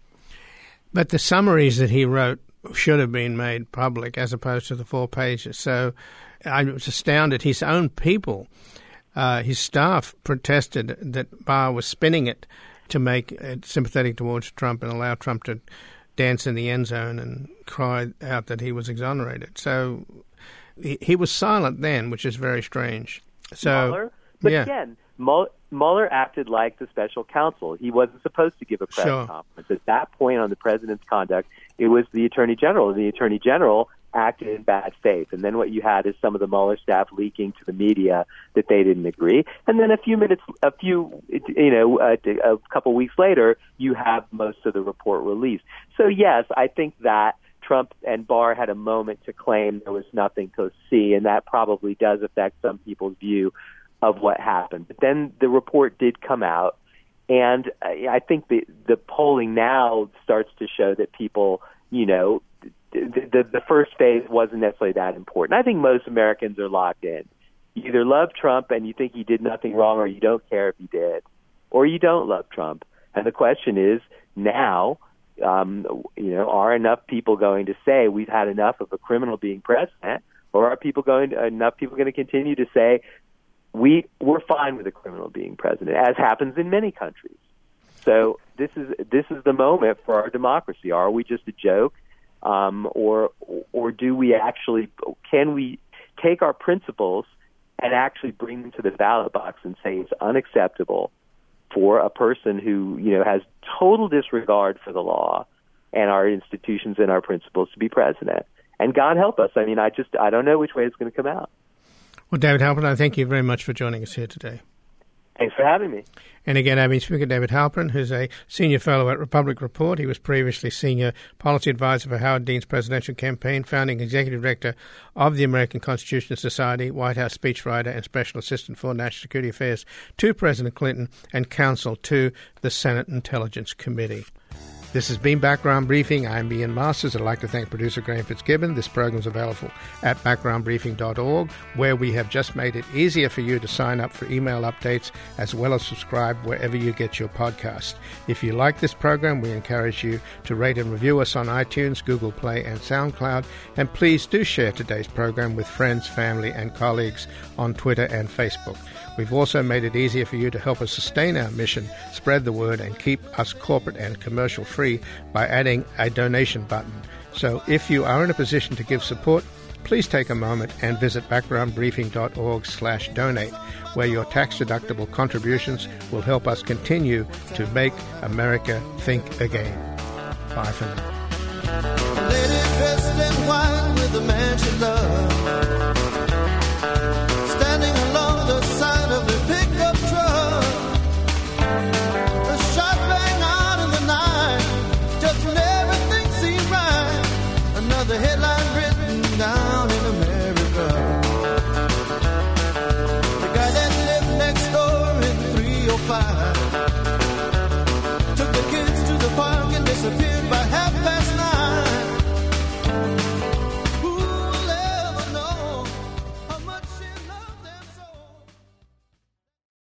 But the summaries that he wrote should have been made public as opposed to the four pages. So I was astounded. His own people, uh, his staff protested that Barr was spinning it to make it sympathetic towards Trump and allow Trump to dance in the end zone and cry out that he was exonerated. So he, he was silent then, which is very strange. So, Mueller? But yeah. again, Mueller acted like the special counsel. He wasn't supposed to give a press Sure. conference. At that point on the president's conduct, it was the Attorney General. And the Attorney General acted in bad faith. And then what you had is some of the Mueller staff leaking to the media that they didn't agree. And then a few minutes, a few, you know, a, a couple weeks later, you have most of the report released. So yes, I think that Trump and Barr had a moment to claim there was nothing to see, and that probably does affect some people's view of what happened. But then the report did come out, and I think the the polling now starts to show that people, you know, the, the, the first phase wasn't necessarily that important. I think most Americans are locked in. You either love Trump and you think he did nothing wrong, or you don't care if he did, or you don't love Trump. And the question is now, um, you know, are enough people going to say we've had enough of a criminal being president, or are people going to, enough people going to continue to say we we're fine with a criminal being president, as happens in many countries? So this is this is the moment for our democracy. Are we just a joke? Um, or or do we actually, can we take our principles and actually bring them to the ballot box and say it's unacceptable for a person who, you know, has total disregard for the law and our institutions and our principles to be president? And God help us. I mean, I just, I don't know which way it's going to come out. Well, David Halperin, I thank you very much for joining us here today. Thanks for having me. And again, I've been speaking to David Halperin, who's a senior fellow at Republic Report. He was previously senior policy advisor for Howard Dean's presidential campaign, founding executive director of the American Constitution Society, White House speechwriter, and special assistant for national security affairs to President Clinton, and counsel to the Senate Intelligence Committee. This has been Background Briefing. I'm Ian Masters. I'd like to thank producer Graham Fitzgibbon. This program is available at background briefing dot org, where we have just made it easier for you to sign up for email updates as well as subscribe wherever you get your podcast. If you like this program, we encourage you to rate and review us on iTunes, Google Play, and SoundCloud. And please do share today's program with friends, family, and colleagues on Twitter and Facebook. We've also made it easier for you to help us sustain our mission, spread the word, and keep us corporate and commercial free by adding a donation button. So if you are in a position to give support, please take a moment and visit background briefing dot org slash donate, where your tax-deductible contributions will help us continue to make America think again. Bye for now. A lady dressed in white with a man she loves.